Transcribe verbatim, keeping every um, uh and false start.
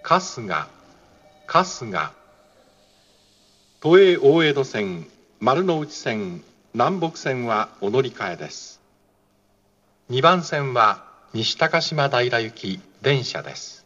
春日、春日。都営大江戸線、丸ノ内線、南北線はお乗り換えです。にばん線は西高島平行き電車です。